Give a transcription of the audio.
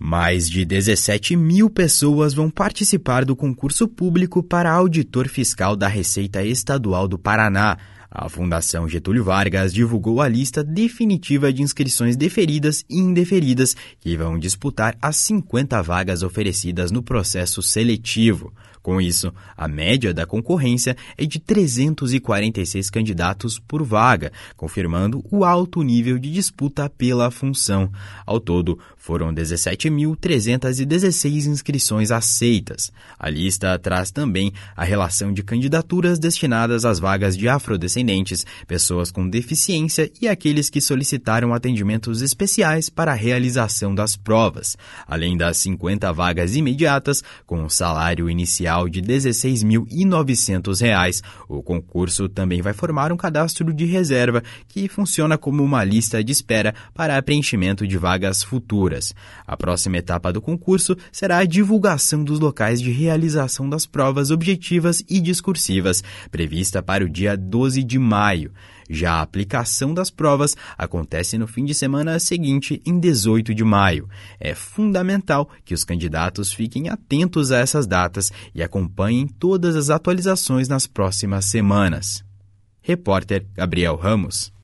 Mais de 17 mil pessoas vão participar do concurso público para auditor fiscal da Receita Estadual do Paraná. A Fundação Getúlio Vargas divulgou a lista definitiva de inscrições deferidas e indeferidas que vão disputar as 50 vagas oferecidas no processo seletivo. Com isso, a média da concorrência é de 346 candidatos por vaga, confirmando o alto nível de disputa pela função. Ao todo, foram 17.316 inscrições aceitas. A lista traz também a relação de candidaturas destinadas às vagas de afrodescendentes, pessoas com deficiência e aqueles que solicitaram atendimentos especiais para a realização das provas, além das 50 vagas imediatas, com um salário inicial de R$ 16.900. O concurso também vai formar um cadastro de reserva, que funciona como uma lista de espera para preenchimento de vagas futuras. A próxima etapa do concurso será a divulgação dos locais de realização das provas objetivas e discursivas, prevista para o dia 12 de maio. Já a aplicação das provas acontece no fim de semana seguinte, em 18 de maio. É fundamental que os candidatos fiquem atentos a essas datas e acompanhem todas as atualizações nas próximas semanas. Repórter Gabriel Ramos.